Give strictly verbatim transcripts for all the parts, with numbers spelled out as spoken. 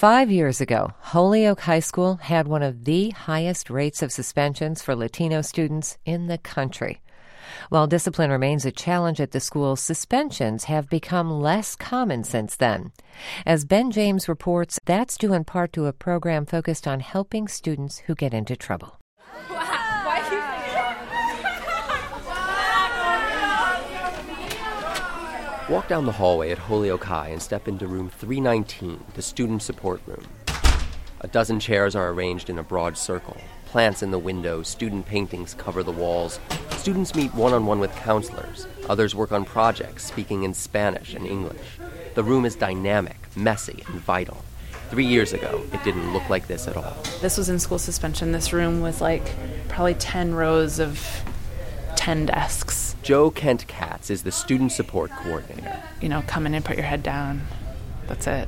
Five years ago, Holyoke High School had one of the highest rates of suspensions for Latino students in the country. While discipline remains a challenge at the school, suspensions have become less common since then. As Ben James reports, that's due in part to a program focused on helping students who get into trouble. Walk down the hallway at Holyoke High and step into room three nineteen, the student support room. A dozen chairs are arranged in a broad circle. Plants in the windows, student paintings cover the walls. Students meet one-on-one with counselors. Others work on projects, speaking in Spanish and English. The room is dynamic, messy, and vital. Three years ago, it didn't look like this at all. This was in school suspension. This room was like probably ten rows of ten desks. Jo Kent Katz is the student support coordinator. You know, come in and put your head down. That's it.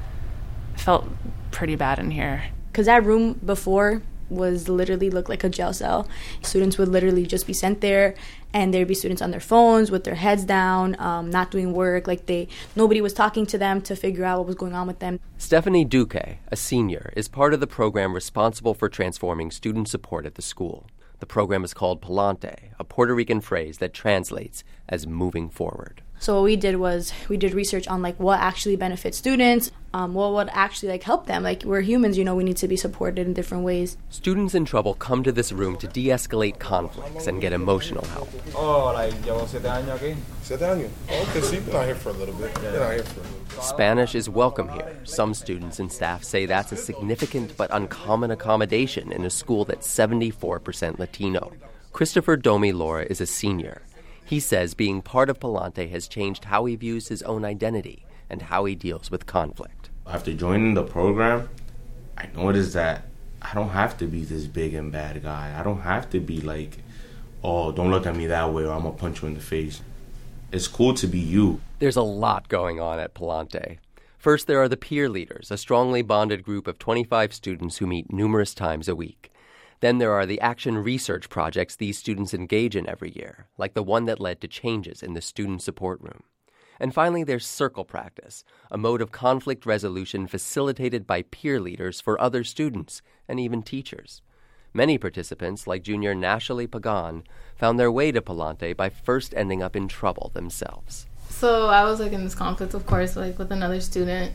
I felt pretty bad in here. Because that room before was literally looked like a jail cell. Students would literally just be sent there, and there'd be students on their phones with their heads down, um, not doing work. Like they, nobody was talking to them to figure out what was going on with them. Stephanie Duque, a senior, is part of the program responsible for transforming student support at the school. The program is called Palante, a Puerto Rican phrase that translates as moving forward. So what we did was we did research on like what actually benefits students, um, what would actually like help them. Like we're humans, you know, we need to be supported in different ways. Students in trouble come to this room to de-escalate conflicts and get emotional help. Oh, like llevo siete años aquí. Siete años. Okay, so you've been out here for a little bit. Been out here for a little bit. Spanish is welcome here. Some students and staff say that's a significant but uncommon accommodation in a school that's seventy-four percent Latino. Christopher Domi Laura is a senior. He says being part of Palante has changed how he views his own identity and how he deals with conflict. After joining the program, I noticed that I don't have to be this big and bad guy. I don't have to be like, oh, don't look at me that way or I'm going to punch you in the face. It's cool to be you. There's a lot going on at Palante. First, there are the peer leaders, a strongly bonded group of twenty-five students who meet numerous times a week. Then there are the action research projects these students engage in every year, like the one that led to changes in the student support room. And finally, there's circle practice, a mode of conflict resolution facilitated by peer leaders for other students and even teachers. Many participants, like junior Nashali Pagan, found their way to Palante by first ending up in trouble themselves. So I was like in this conflict, of course, like with another student.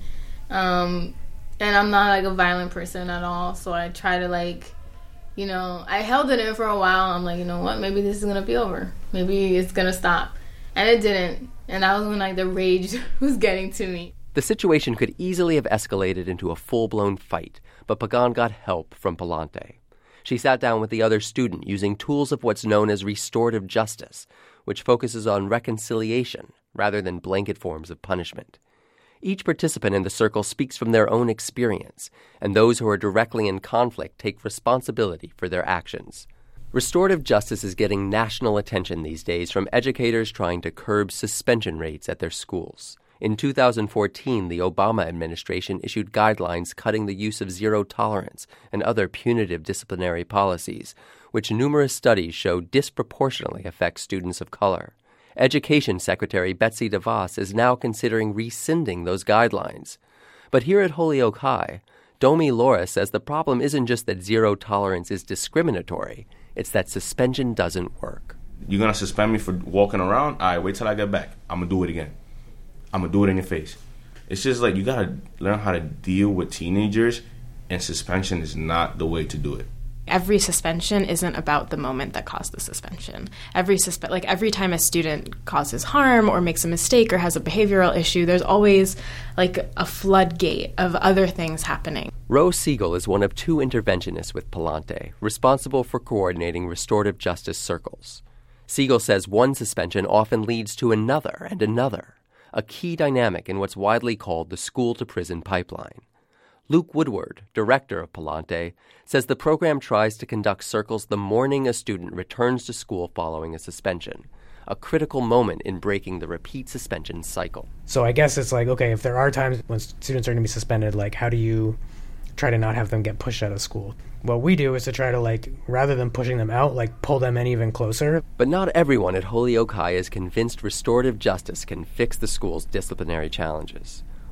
Um, and I'm not like a violent person at all, so I try to like... You know, I held it in for a while. I'm like, you know what? Maybe this is going to be over. Maybe it's going to stop. And it didn't. And that was when, like, the rage was getting to me. The situation could easily have escalated into a full-blown fight, but Pagan got help from Palante. She sat down with the other student using tools of what's known as restorative justice, which focuses on reconciliation rather than blanket forms of punishment. Each participant in the circle speaks from their own experience, and those who are directly in conflict take responsibility for their actions. Restorative justice is getting national attention these days from educators trying to curb suspension rates at their schools. In two thousand fourteen, the Obama administration issued guidelines cutting the use of zero tolerance and other punitive disciplinary policies, which numerous studies show disproportionately affect students of color. Education Secretary Betsy DeVos is now considering rescinding those guidelines. But here at Holyoke High, Domi Laura says the problem isn't just that zero tolerance is discriminatory, it's that suspension doesn't work. You're going to suspend me for walking around? All right, wait till I get back. I'm going to do it again. I'm going to do it in your face. It's just like you got to learn how to deal with teenagers, and suspension is not the way to do it. Every suspension isn't about the moment that caused the suspension. Every suspe- like every time a student causes harm or makes a mistake or has a behavioral issue, there's always like a floodgate of other things happening. Rose Siegel is one of two interventionists with Palante, responsible for coordinating restorative justice circles. Siegel says one suspension often leads to another and another, a key dynamic in what's widely called the school-to-prison pipeline. Luke Woodward, director of Palante, says the program tries to conduct circles the morning a student returns to school following a suspension, a critical moment in breaking the repeat suspension cycle. So I guess it's like, okay, if there are times when students are going to be suspended, like how do you try to not have them get pushed out of school? What we do is to try to, like, rather than pushing them out, like pull them in even closer. But not everyone at Holyoke High is convinced restorative justice can fix the school's disciplinary challenges.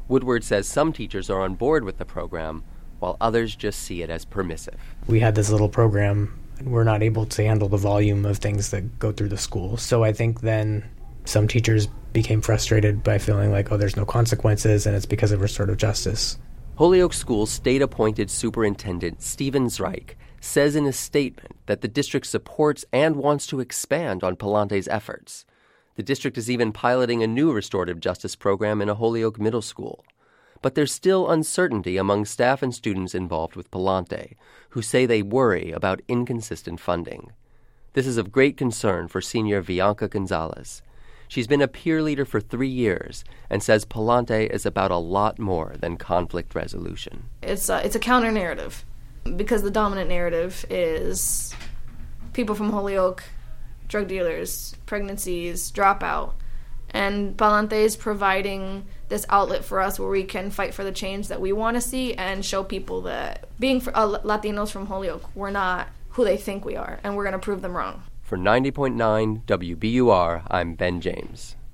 Woodward says some teachers are on board with the program, while others just see it as permissive. We had this little program, and we're not able to handle the volume of things that go through the school. So I think then some teachers became frustrated by feeling like, oh, there's no consequences, and it's because of restorative justice. Holyoke School's state-appointed superintendent, Stephen Zreich, says in a statement that the district supports and wants to expand on Palante's efforts. The district is even piloting a new restorative justice program in a Holyoke middle school. But there's still uncertainty among staff and students involved with Palante, who say they worry about inconsistent funding. This is of great concern for senior Bianca Gonzalez. She's been a peer leader for three years and says Palante is about a lot more than conflict resolution. It's a, it's a counter-narrative, because the dominant narrative is people from Holyoke, drug dealers, pregnancies, dropout. And Palante is providing this outlet for us where we can fight for the change that we want to see and show people that being for, uh, Latinos from Holyoke, we're not who they think we are, and we're going to prove them wrong. For ninety point nine W B U R, I'm Ben James.